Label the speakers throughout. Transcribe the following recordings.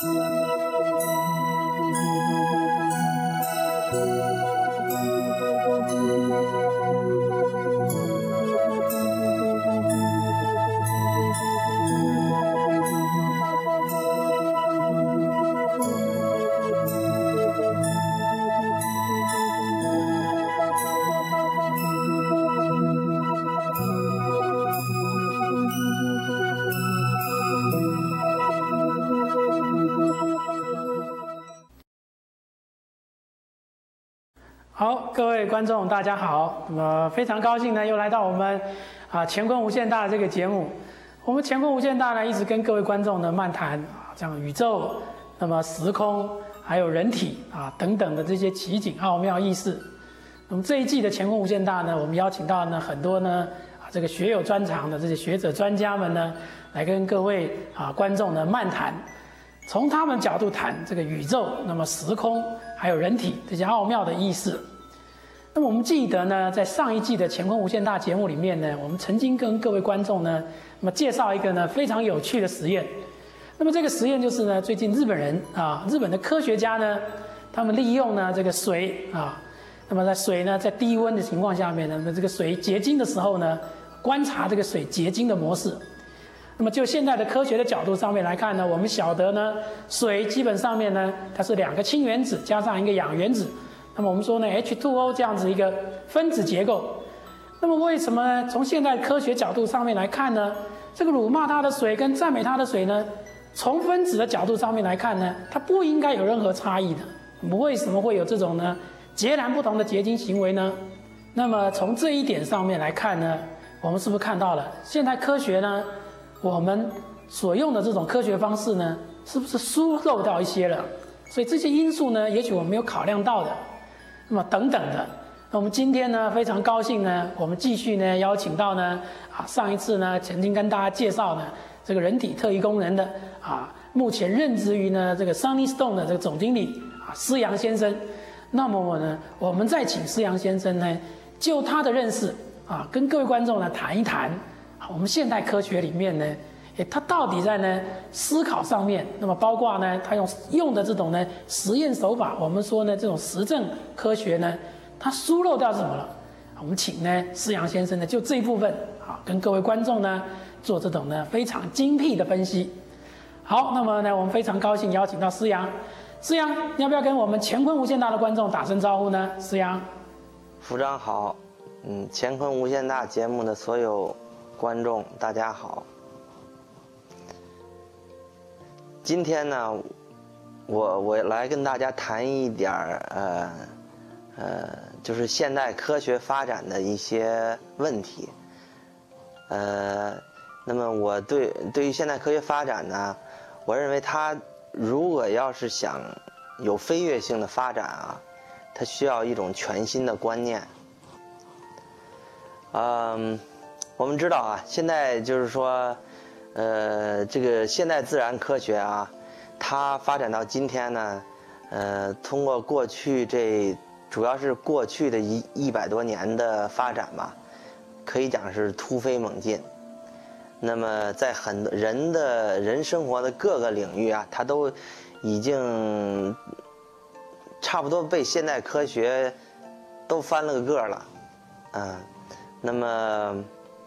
Speaker 1: 好，各位观众，大家好。那么非常高兴呢，又来到我们乾坤无限大的这个节目。我们乾坤无限大呢，一直跟各位观众呢漫谈像宇宙、那么时空，还有人体等等的这些奇景奥妙意思。那么这一季的乾坤无限大呢，我们邀请到呢很多呢这个学有专长的这些学者专家们呢，来跟各位观众呢漫谈，从他们角度谈这个宇宙、那么时空还有人体这些奥妙的意思。那么我们记得呢，在上一季的乾坤无限大节目里面呢，我们曾经跟各位观众呢，那么介绍一个呢非常有趣的实验。那么这个实验就是呢，最近日本的科学家呢，他们利用呢这个水那么在水呢在低温的情况下面呢，那么这个水结晶的时候呢，观察这个水结晶的模式。那么就现在的科学的角度上面来看呢，我们晓得呢，水基本上面呢，它是2个氢原子加上1个氧原子。那么我们说呢 H2O 这样子一个分子结构。那么为什么呢？从现在科学角度上面来看呢，这个辱骂它的水跟赞美它的水呢，从分子的角度上面来看呢，它不应该有任何差异的。我们为什么会有这种呢截然不同的结晶行为呢？那么从这一点上面来看呢，我们是不是看到了现代科学呢，我们所用的这种科学方式呢，是不是疏漏掉一些了？所以这些因素呢，也许我们没有考量到的。那么等等的，那我们今天呢非常高兴呢，我们继续呢邀请到呢上一次呢曾经跟大家介绍呢这个人体特异功能的目前任职于呢这个 Sunny Stone 的这个总经理施洋先生。那么我们再请施洋先生呢，就他的认识跟各位观众呢谈一谈我们现代科学里面呢，他到底在呢思考上面，那么包括呢他用的这种呢实验手法，我们说呢这种实证科学呢，它疏漏掉什么了？我们请呢施洋先生呢就这一部分跟各位观众呢做这种呢非常精辟的分析。好，那么呢我们非常高兴邀请到施洋。施洋，要不要跟我们乾坤无限大的观众打声招呼呢？施洋，
Speaker 2: 副长好，乾坤无限大节目的所有观众大家好。今天呢，我来跟大家谈一点就是现代科学发展的一些问题。那么我对于现代科学发展呢，我认为它如果要是想有飞跃性的发展它需要一种全新的观念。我们知道现在就是说。这个现代自然科学它发展到今天呢，通过过去主要是过去的100多年的发展吧，可以讲是突飞猛进。那么在很多人生活的各个领域它都已经差不多被现代科学都翻了个个了。那么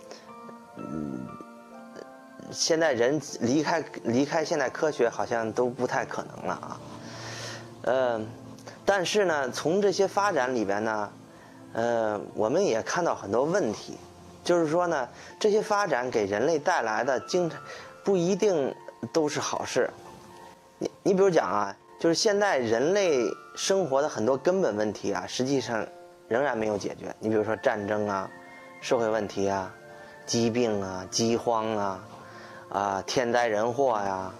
Speaker 2: 现在人离开现代科学好像都不太可能了但是呢，从这些发展里边呢，我们也看到很多问题，就是说呢，这些发展给人类带来的不一定都是好事。你比如讲就是现在人类生活的很多根本问题实际上仍然没有解决。你比如说战争社会问题疾病饥荒天灾人祸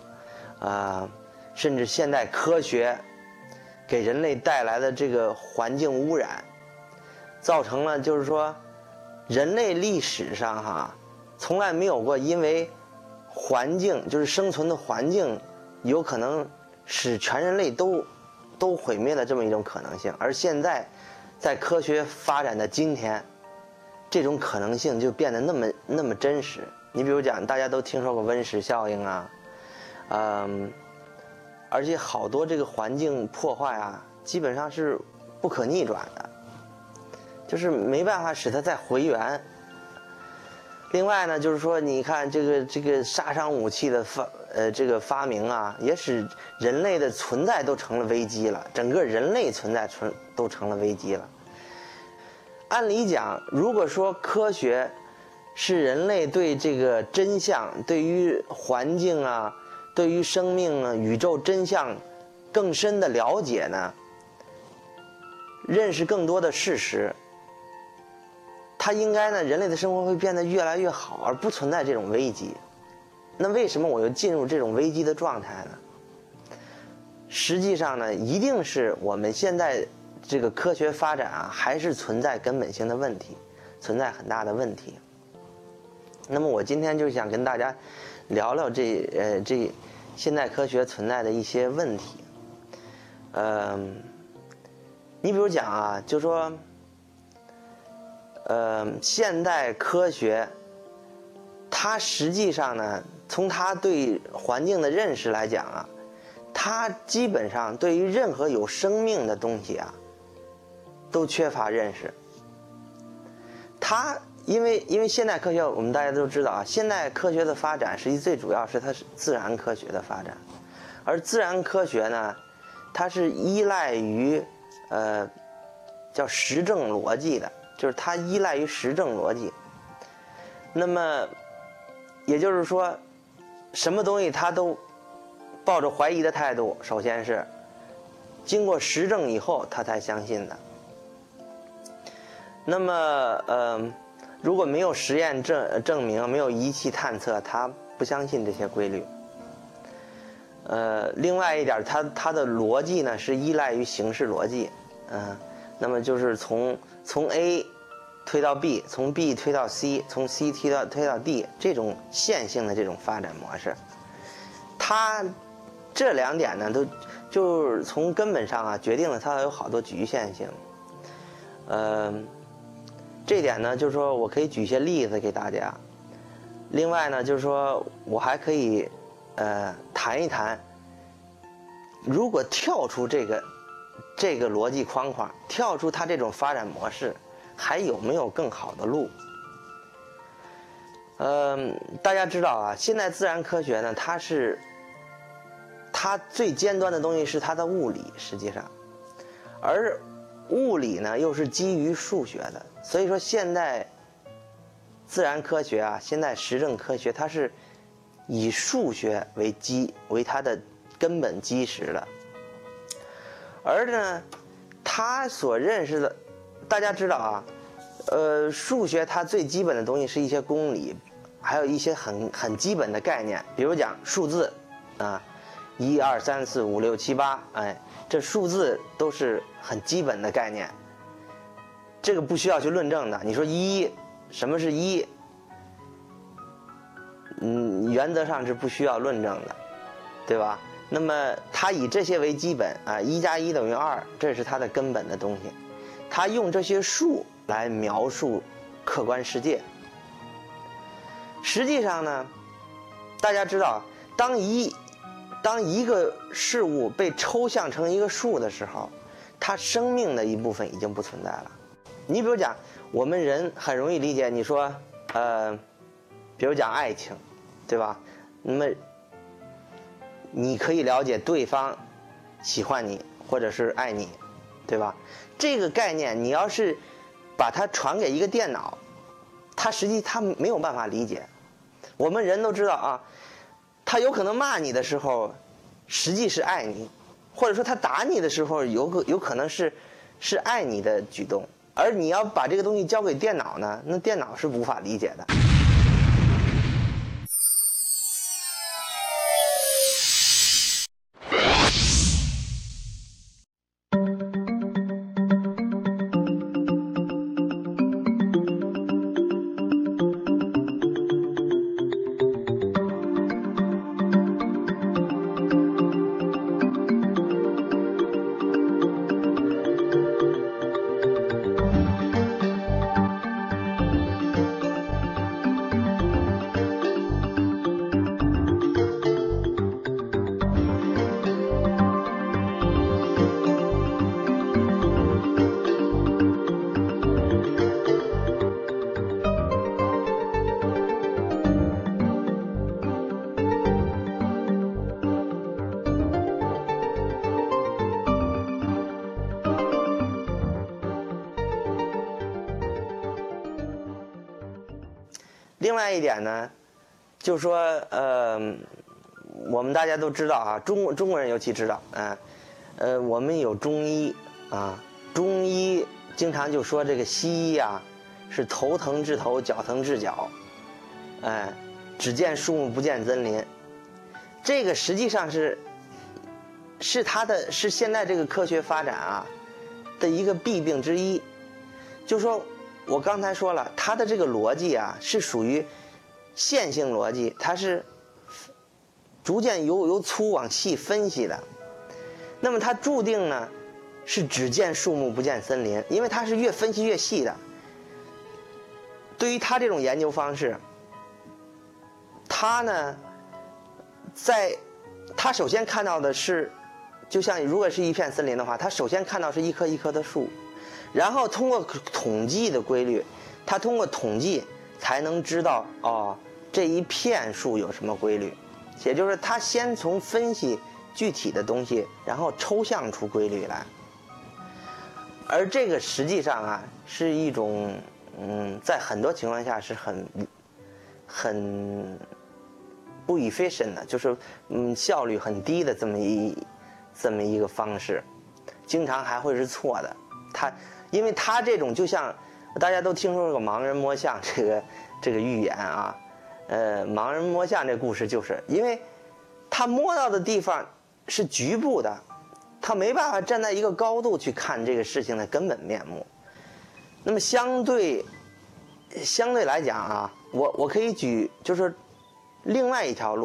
Speaker 2: 甚至现代科学给人类带来的这个环境污染，造成了就是说人类历史上从来没有过因为环境就是生存的环境有可能使全人类都毁灭的这么一种可能性。而现在在科学发展的今天，这种可能性就变得那么真实。你比如讲，大家都听说过温室效应而且好多这个环境破坏啊，基本上是不可逆转的，就是没办法使它再回原。另外呢，就是说，你看这个杀伤武器的发明啊，也使人类的存在都成了危机了，整个人类存在都成了危机了。按理讲，如果说科学是人类对这个真相、对于环境啊、对于生命啊、宇宙真相更深的了解呢，认识更多的事实，它应该呢，人类的生活会变得越来越好，而不存在这种危机。那为什么我又进入这种危机的状态呢？实际上呢，一定是我们现在这个科学发展啊，还是存在根本性的问题，存在很大的问题。那么我今天就想跟大家聊聊这现代科学存在的一些问题。你比如讲啊，就说现代科学它实际上呢，从它对环境的认识来讲啊，它基本上对于任何有生命的东西啊都缺乏认识。它因为现代科学我们大家都知道啊，现代科学的发展实际最主要是它是自然科学的发展，而自然科学呢，它是依赖于叫实证逻辑的，就是它依赖于实证逻辑。那么也就是说，什么东西它都抱着怀疑的态度，首先是经过实证以后他才相信的。那么如果没有实验证明，没有仪器探测，他不相信这些规律。另外一点，它的逻辑呢是依赖于形式逻辑，那么就是从 A 推到 B， 从 B 推到 C， 从 C 推到 D 这种线性的这种发展模式。它这两点呢，都就是从根本上啊决定了它有好多局限性。这点呢，就是说我可以举一些例子给大家。另外呢，就是说我还可以谈一谈，如果跳出这个逻辑框框，跳出它这种发展模式，还有没有更好的路？大家知道啊，现在自然科学呢，它最尖端的东西是它的物理，实际上，而物理呢又是基于数学的，所以说现代自然科学啊，现代实证科学，它是以数学为它的根本基石的。而呢，他所认识的，大家知道啊，数学它最基本的东西是一些公理，还有一些很基本的概念，比如讲数字啊，1、2、3、4、5、6、7、8，哎，这数字都是很基本的概念，这个不需要去论证的。你说1，什么是1？原则上是不需要论证的，对吧？那么它以这些为基本啊，1加1等于2，这是它的根本的东西。它用这些数来描述客观世界。实际上呢，大家知道，当一个事物被抽象成一个数的时候，它生命的一部分已经不存在了。你比如讲，我们人很容易理解，你说比如讲爱情，对吧？那么你可以了解对方喜欢你或者是爱你，对吧？这个概念你要是把它传给一个电脑，它实际它没有办法理解。我们人都知道啊，他有可能骂你的时候实际是爱你，或者说他打你的时候有可能是爱你的举动，而你要把这个东西交给电脑呢，那电脑是无法理解的。 另外一点呢，就是说我们大家都知道啊，中国人尤其知道，我们有中医啊，中医经常就说这个西医啊是头疼治头，脚疼治脚，只见树木不见森林。这个实际上是现在这个科学发展啊的一个弊病之一。就说我刚才说了，它的这个逻辑啊是属于线性逻辑，它是逐渐由粗往细分析的。那么它注定呢是只见树木不见森林，因为它是越分析越细的。对于他这种研究方式，他呢他首先看到的是，就像如果是一片森林的话，他首先看到是一棵一棵的树，然后通过统计的规律，他通过统计才能知道这一片树有什么规律。也就是他先从分析具体的东西，然后抽象出规律来。而这个实际上啊是一种在很多情况下是很不 efficient 的，就是效率很低的这么一个方式，经常还会是错的。因为他这种就像大家都听说过盲人摸象这个寓言啊，盲人摸象这故事就是因为他摸到的地方是局部的，他没办法站在一个高度去看这个事情的根本面目。那么相对来讲啊，我可以举就是另外一条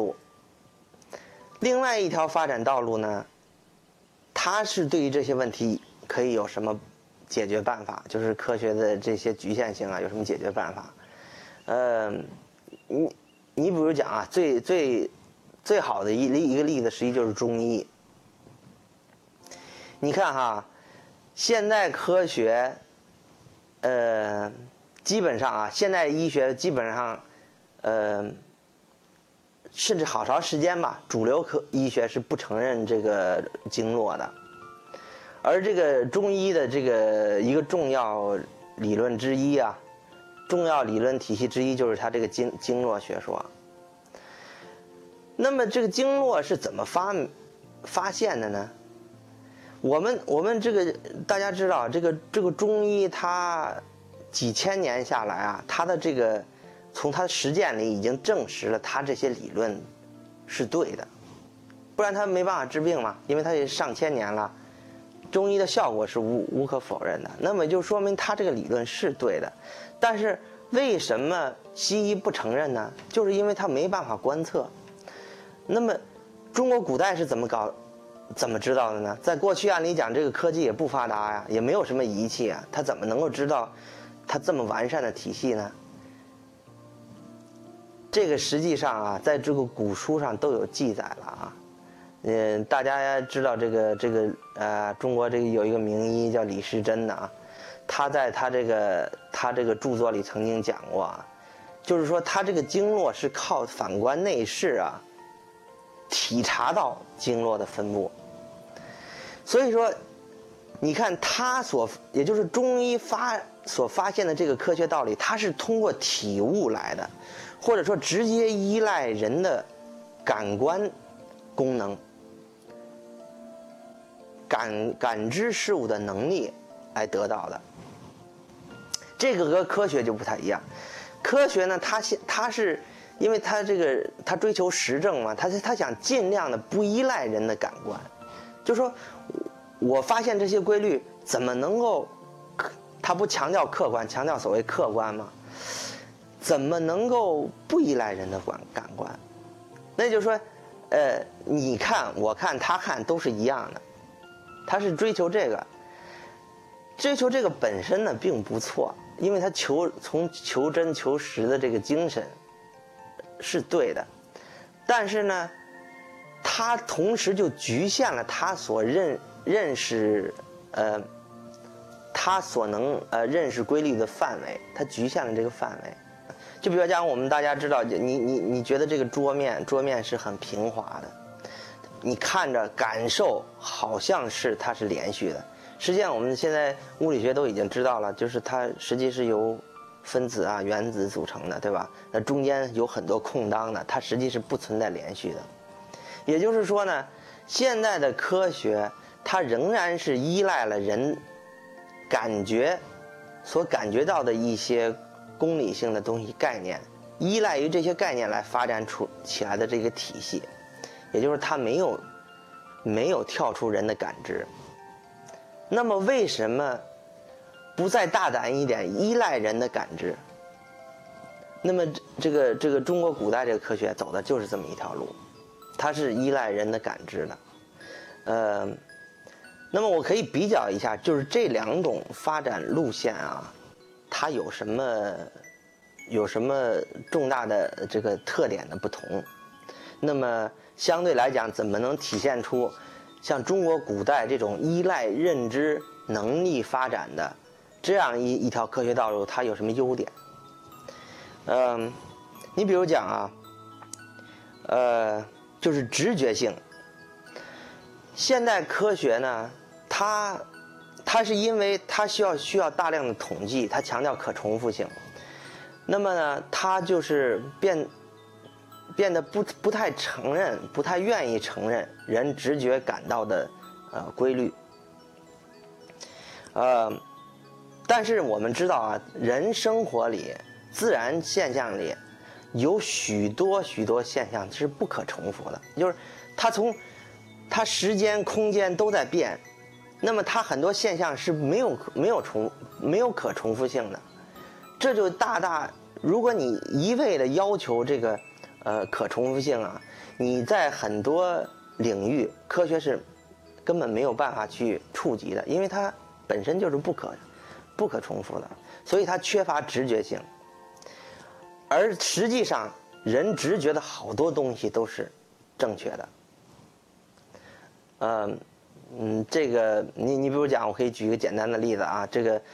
Speaker 2: 发展道路呢，它是对于这些问题可以有什么解决办法，就是科学的这些局限性啊有什么解决办法。你比如讲啊，最好的一个例子实际就是中医。你看哈，现代科学基本上啊，现代医学基本上甚至好长时间吧，主流医学是不承认这个经络的。而这个中医的这个一个重要理论之一啊，重要理论体系之一就是它这个经络学说。那么这个经络是怎么发现的呢？我们这个大家知道，这个中医它几千年下来啊，它的这个从它的实践里已经证实了它这些理论是对的，不然它没办法治病嘛，因为它也上千年了，中医的效果是无可否认的。那么就说明它这个理论是对的，但是为什么西医不承认呢？就是因为它没办法观测。那么中国古代是怎么知道的呢？在过去按理讲，这个科技也不发达呀，也没有什么仪器啊，它怎么能够知道它这么完善的体系呢？这个实际上啊，在这个古书上都有记载了啊。大家知道中国这个有一个名医叫李时珍的啊，他在他这个著作里曾经讲过啊，就是说他这个经络是靠反观内视啊，体察到经络的分布。所以说你看也就是中医所发现的这个科学道理，它是通过体悟来的，或者说直接依赖人的感官功能，感知事物的能力来得到的。这个和科学就不太一样。科学呢，它是因为它追求实证嘛，它想尽量的不依赖人的感官，就说我发现这些规律怎么能够，它不强调客观，强调所谓客观吗？怎么能够不依赖人的感官？那就是说，你看我看他看都是一样的，他是追求这个本身呢并不错，因为他从求真求实的这个精神是对的，但是呢，他同时就局限了他所认识他所能认识规律的范围，他局限了这个范围。就比如讲，我们大家知道，你觉得这个桌面是很平滑的，你看着感受好像是它是连续的，实际上我们现在物理学都已经知道了，就是它实际是由分子啊、原子组成的，对吧？那中间有很多空档的，它实际是不存在连续的。也就是说呢，现在的科学它仍然是依赖了人感觉所感觉到的一些公理性的东西概念，依赖于这些概念来发展出起来的这个体系，也就是它没有跳出人的感知。那么为什么不再大胆一点，依赖人的感知？那么这个中国古代这个科学走的就是这么一条路，它是依赖人的感知的。那么我可以比较一下，就是这两种发展路线啊，它有什么重大的这个特点的不同？那么相对来讲，怎么能体现出像中国古代这种依赖认知能力发展的这样一条科学道路，它有什么优点？你比如讲啊，就是直觉性。现代科学呢，它是因为它需要大量的统计，它强调可重复性，那么呢，它就是变得不太承认，不太愿意承认人直觉感到的规律。但是我们知道啊，人生活里、自然现象里有许多现象是不可重复的，就是它时间、空间都在变，那么它很多现象是没有可重复性的，这就如果你一味的要求这个可重复性啊，你在很多领域科学是根本没有办法去触及的，因为它本身就是不可重复的，所以它缺乏直觉性。而实际上人直觉的好多东西都是正确的。这个你比如讲，我可以举一个简单的例子啊，这个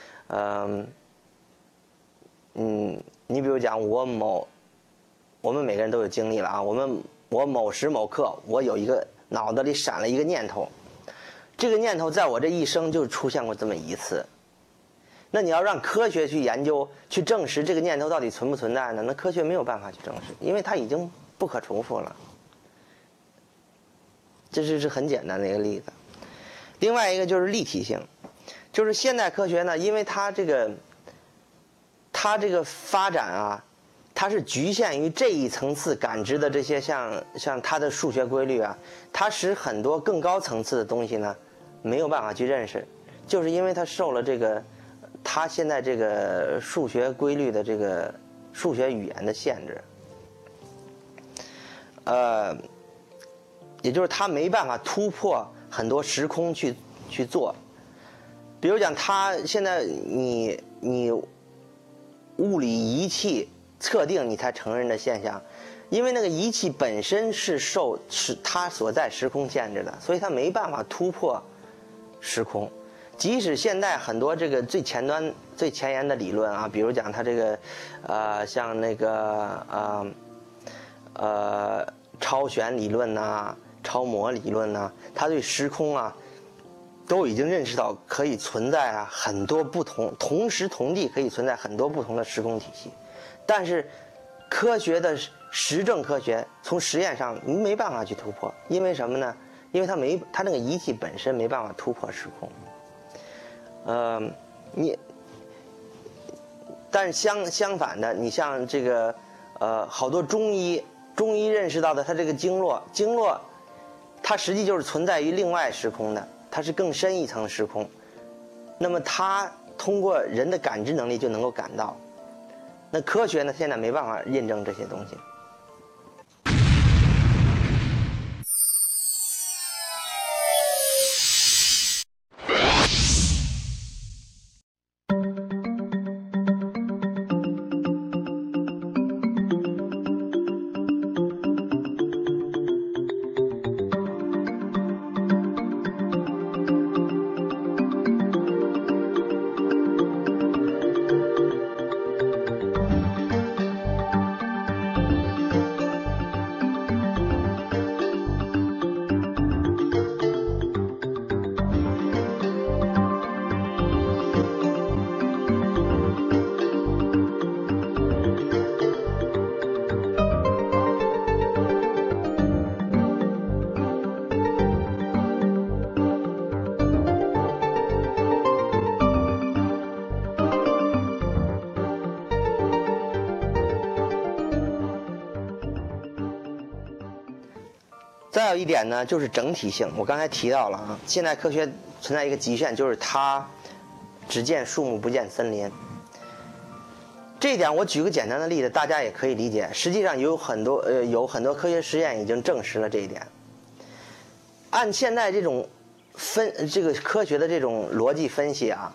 Speaker 2: 你比如讲我们每个人都有经历了啊，我某时某刻我有一个脑子里闪了一个念头，这个念头在我这一生就出现过这么一次。那你要让科学去研究去证实这个念头到底存不存在呢？那科学没有办法去证实，因为它已经不可重复了。这是很简单的一个例子。另外一个就是立体性，就是现代科学呢，因为它这个发展啊，它是局限于这一层次感知的这些像它的数学规律啊，它使很多更高层次的东西呢没有办法去认识，就是因为它受了它现在这个数学规律的这个数学语言的限制。也就是它没办法突破很多时空去做。比如讲，它现在你物理仪器测定你才承认的现象，因为那个仪器本身是它所在时空限制的，所以它没办法突破时空。即使现在很多这个最前沿的理论啊，比如讲它这个像那个超弦理论呐、超模理论呐，它对时空啊都已经认识到可以存在很多不同时同地可以存在很多不同的时空体系，但是科学的实证科学从实验上没办法去突破，因为什么呢？因为它那个仪器本身没办法突破时空。但是相反的，你像这个好多中医认识到的，它这个经络它实际就是存在于另外时空的，它是更深一层时空，那么它通过人的感知能力就能够感到。那科学呢，现在没办法验证这些东西。 再有一点呢，就是整体性。我刚才提到了啊，现代科学存在一个极限，就是它只见树木不见森林。这一点我举个简单的例子，大家也可以理解。实际上有很多科学实验已经证实了这一点。按现在这种这个科学的这种逻辑分析啊，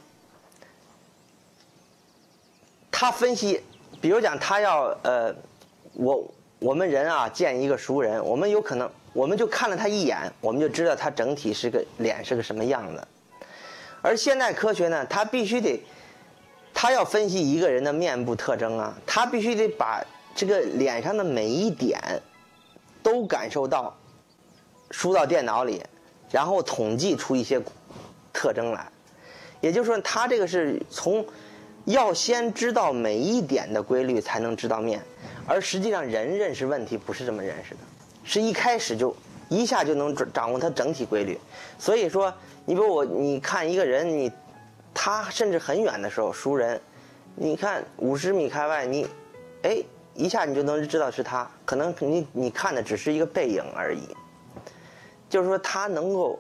Speaker 2: 他分析，比如讲他要我们人啊见一个熟人，我们有可能我们就看了他一眼，我们就知道他整体脸是个什么样子。而现代科学呢，他必须得，他要分析一个人的面部特征啊，他必须得把这个脸上的每一点都感受到，输到电脑里，然后统计出一些特征来。也就是说，他这个是要先知道每一点的规律才能知道面，而实际上人认识问题不是这么认识的，是一开始就一下就能掌握它整体规律。所以说，你比如你看一个人，他甚至很远的时候，熟人，你看50米开外，一下你就能知道是他，可能你看的只是一个背影而已。就是说，他能够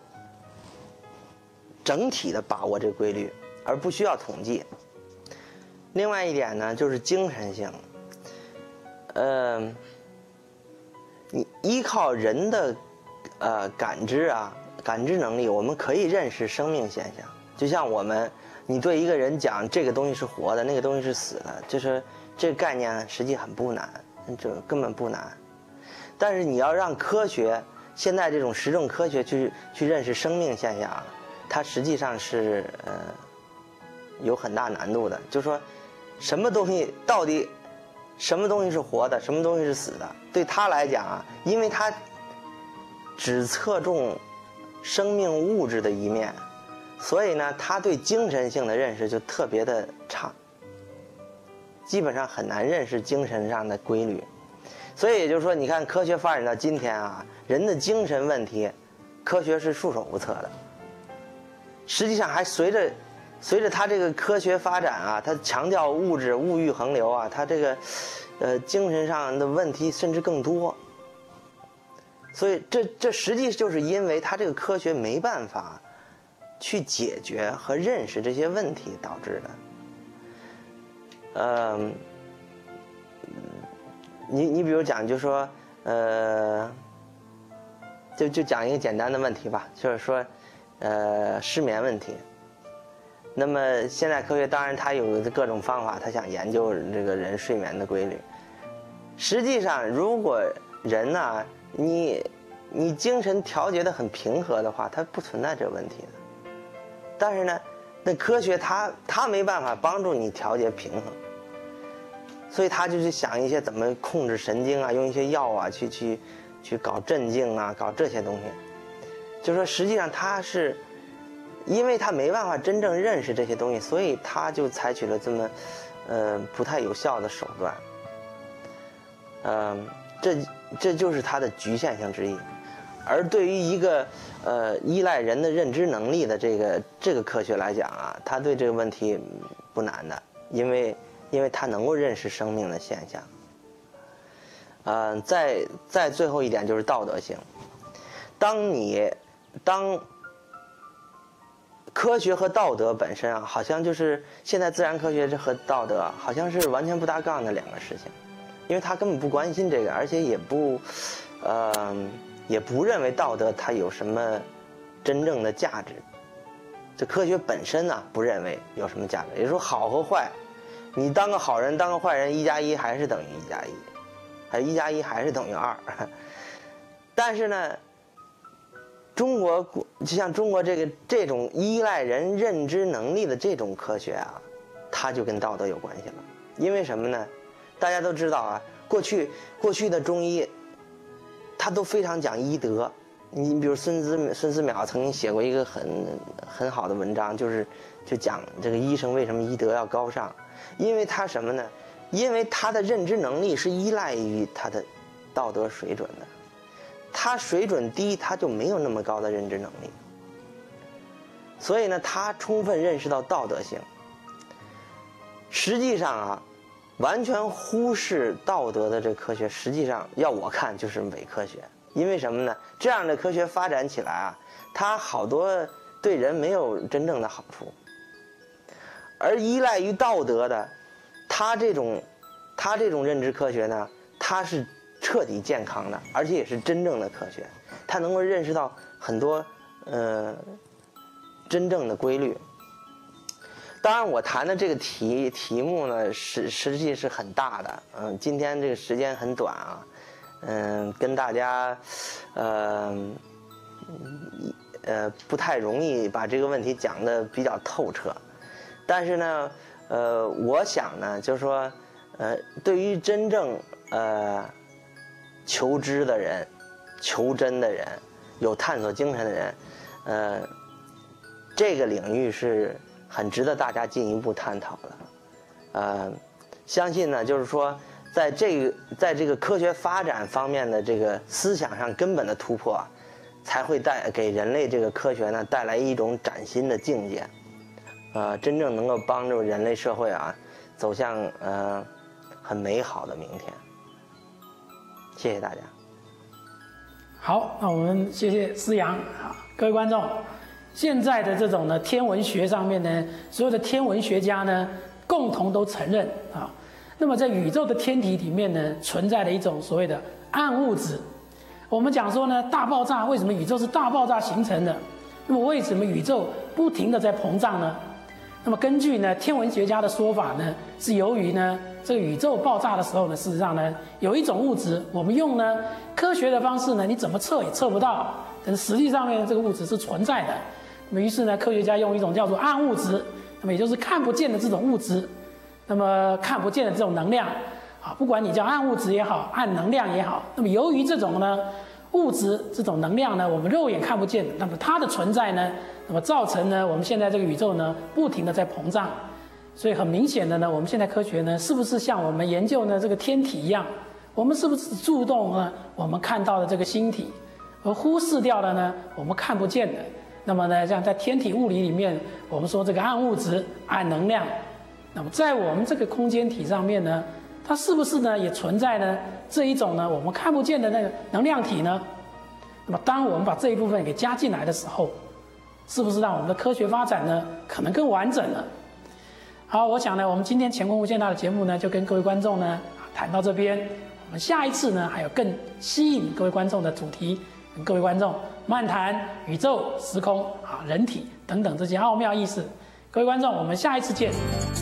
Speaker 2: 整体的把握这个规律，而不需要统计。另外一点呢，就是精神性。你依靠人的感知能力，我们可以认识生命现象。就像你对一个人讲这个东西是活的，那个东西是死的，就是这个概念实际很不难，这根本不难。但是你要让现在这种实证科学去认识生命现象，它实际上是有很大难度的。就是说，什么东西到底什么东西是活的，什么东西是死的，对他来讲啊，因为他只侧重生命物质的一面，所以呢，他对精神性的认识就特别的差，基本上很难认识精神上的规律。所以也就是说，你看科学发展到今天啊，人的精神问题，科学是束手无策的。实际上还随着它这个科学发展啊，它强调物欲横流啊，它这个精神上的问题甚至更多。所以这实际就是因为它这个科学没办法去解决和认识这些问题导致的。你比如讲，就说就讲一个简单的问题吧，就是说失眠问题。那么现在科学当然它有各种方法，它想研究这个人睡眠的规律。实际上，如果人呢，你精神调节的很平和的话，它不存在这个问题的。但是呢，那科学它没办法帮助你调节平衡，所以他就去想一些怎么控制神经啊，用一些药啊去搞镇静啊，搞这些东西。就说实际上他是因为他没办法真正认识这些东西，所以他就采取了这么不太有效的手段。这就是它的局限性之一。而对于一个依赖人的认知能力的这个科学来讲啊，它对这个问题不难的，因为它能够认识生命的现象。再最后一点就是道德性。当科学和道德本身啊，好像就是现在自然科学和道德好像是完全不搭杠的两个事情，因为他根本不关心这个，而且也不认为道德它有什么真正的价值。这科学本身呢，不认为有什么价值。也就是说，好和坏，你当个好人当个坏人，1+1还是等于1+1，还是1+1还是等于2。但是呢，就像中国这种依赖人认知能力的这种科学啊，它就跟道德有关系了。因为什么呢？大家都知道啊，过去的中医，他都非常讲医德。你比如孙思邈曾经写过一个很好的文章，就讲这个医生为什么医德要高尚。因为他什么呢？因为他的认知能力是依赖于他的道德水准的。他水准低，他就没有那么高的认知能力。所以呢，他充分认识到道德性。实际上啊，完全忽视道德的这科学，实际上要我看就是伪科学。 因为什么呢？这样的科学发展起来啊，它好多对人没有真正的好处，而依赖于道德的，它这种认知科学呢，它是彻底健康的，而且也是真正的科学，它能够认识到很多真正的规律。当然，我谈的这个题目呢，实际是很大的。今天这个时间很短啊，跟大家不太容易把这个问题讲得比较透彻。但是呢，我想呢，就是说，对于真正求知的人、求真的人、有探索精神的人，这个领域是很值得大家进一步探讨的。相信呢，就是说，在这个科学发展方面的这个思想上根本的突破啊，才会给人类这个科学呢带来一种崭新的境界，真正能够帮助人类社会啊走向很美好的明天。谢谢大家。
Speaker 1: 好，那我们谢谢思阳啊，各位观众。现在的这种呢天文学上面呢，所有的天文学家呢共同都承认啊，那么在宇宙的天体里面呢存在了一种所谓的暗物质。我们讲说呢，大爆炸为什么宇宙是大爆炸形成的？那么为什么宇宙不停地在膨胀呢？那么根据呢天文学家的说法呢，是由于呢这个宇宙爆炸的时候呢，事实上呢有一种物质，我们用呢科学的方式呢，你怎么测也测不到，但是实际上面这个物质是存在的。那么于是呢，科学家用一种叫做暗物质，那么也就是看不见的这种物质，那么看不见的这种能量啊，不管你叫暗物质也好，暗能量也好，那么由于这种呢物质这种能量呢，我们肉眼看不见，那么它的存在呢，那么造成呢我们现在这个宇宙呢不停地在膨胀。所以很明显的呢，我们现在科学呢，是不是像我们研究呢这个天体一样，我们是不是注重呢我们看到的这个星体，而忽视掉了呢我们看不见的？那么呢，像在天体物理里面，我们说这个暗物质、暗能量，那么在我们这个空间体上面呢，它是不是呢也存在呢这一种呢我们看不见的那个能量体呢？那么当我们把这一部分给加进来的时候，是不是让我们的科学发展呢可能更完整了？好，我想呢，我们今天乾坤无限大的节目呢，就跟各位观众呢谈到这边。我们下一次呢，还有更吸引各位观众的主题，跟各位观众漫谈宇宙、时空啊、人体等等这些奥妙意思。各位观众，我们下一次见。